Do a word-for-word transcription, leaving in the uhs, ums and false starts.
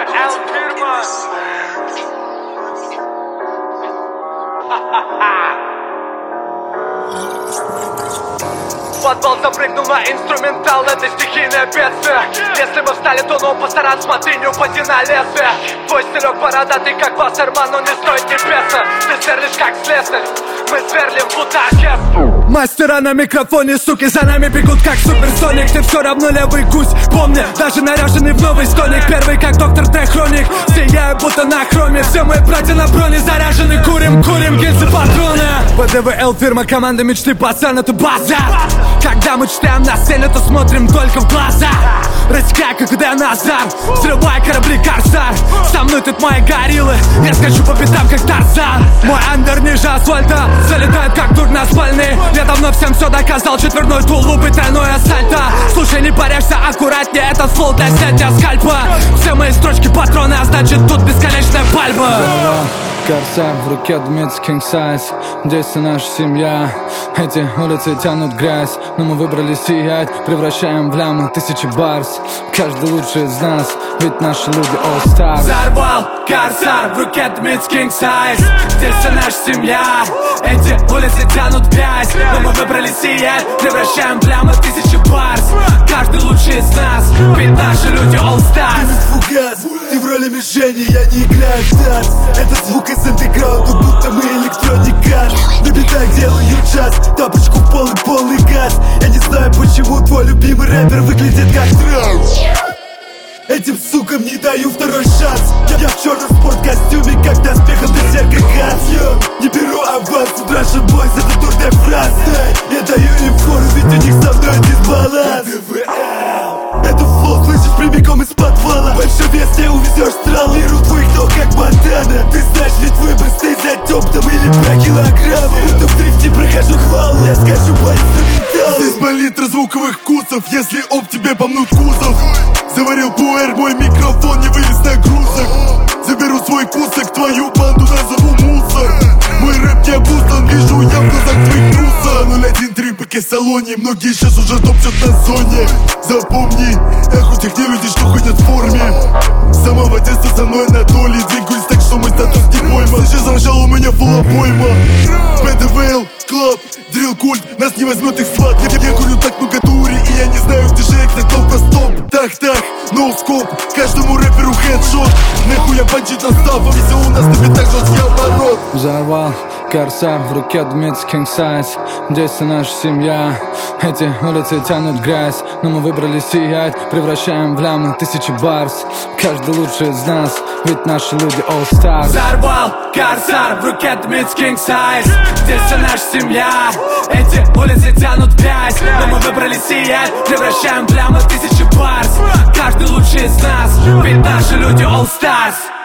Подвал запрыгнул на инструментал, это стихийное бедствие. Если мы встали, то ну постараться, смотри, не упади на лезвие. Твой стилек бородатый, как Вассерман, но не строит небеса. Ты сверлишь, как слесарь, мы сверлим в Утахе. Мастера на микрофоне, суки, за нами бегут, как суперсоник. Ты все равно левый гусь, помни, даже наряженный в новый стоник. Первый, как доктор Д. Хроник, сияю, будто на хроме. Все мои братья на броне заряжены, курим, курим, гильзы, патроны. ВДВЛ, фирма, команда мечты, пацан, это база. Когда мы читаем на сцене, то смотрим только в глаза. Рассекай, как Дэн Азар, взрывай корабли Корсар. Со мной тут мои гориллы, я скачу по пятам, как Тарзан. Мой андер ниже асфальта, залетает, как тур на спальный. Я давно всем все доказал, четверной тулуп и тройное сальто. Слушай, не паряшься, аккуратнее, это флоу для снятия скальпа. Все мои строчки патроны, а значит тут бесконечная пальба. Корсар в руке дымится king size. Здесь вся наша семья. Эти улицы тянут грязь, но мы выбрали сиять. Превращаем в лямы тысячи барс. Каждый лучший из нас, ведь наши люди all stars. Взорвал Корсар в руке дымится king size. Здесь вся наша семья. Эти улицы тянут грязь, но мы выбрали сиять. Превращаем в лямы тысячи барс. Каждый лучший из нас, ведь наши люди all stars. Фугас, ты в роли мишени, я не играю в танц. Это звук из андеграунда, будто мы электроника. На битах делаю джаз, тапочку в пол и полный газ. Я не знаю, почему твой любимый рэпер выглядит как транс. Этим сукам не даю второй шанс. Я, я в черном спорткостюме, как доспехом берсерка газ. Не беру аванс, у Russian Boys это турная фраза. Я даю им фору, ведь у них со мной дисбаланс. Это флоу, слышишь, прямиком из подвала. Больше вес не увезешь страл, лиру твоих ног, как Монтана. Ты знаешь, ведь выбор, стей за топтом или про килограммы. Будто в дрифте прохожу хвал, я скачу по инструменталу. Здесь палитра звуковых вкусов, если об тебе помнут кузов. Заварил пуэр, мой микрофон не вылез на грузах. Заберу свой кусок, твою банду назову мусор. Мой рэп не обуздан, вижу я в глазах твоих трусов. ноль один три по салоне, многие сейчас уже топчут на зоне. Запомни, эх, у тех не люди, что ходят в форме. С самого детства со мной на доле, двигаюсь так, что мой статус не пойма. Сейчас замшал, у меня фул обойма. ПДВЛ, клаб, дрил культ, нас не возьмет их склад. Я, я курю так много дури, и я не знаю, где же их, только стоп. Так-так, ноускоп, каждому рэперу хедшот. Нахуй я банчить наставом, если у нас на битах жесткий оборот. Взорвал Корсар в руке дымится king size. Здесь вся наша семья. Эти улицы тянут грязь, но мы выбрали сиять. Превращаем в лямы тысячи барс. Каждый лучший из нас, ведь наши люди all stars. Взорвал Корсар в руке дымится king size. Здесь вся наша семья. Эти улицы тянут грязь, но мы выбрали сиять. Превращаем в лямы тысячи барс. Каждый лучший из нас, ведь наши люди all stars.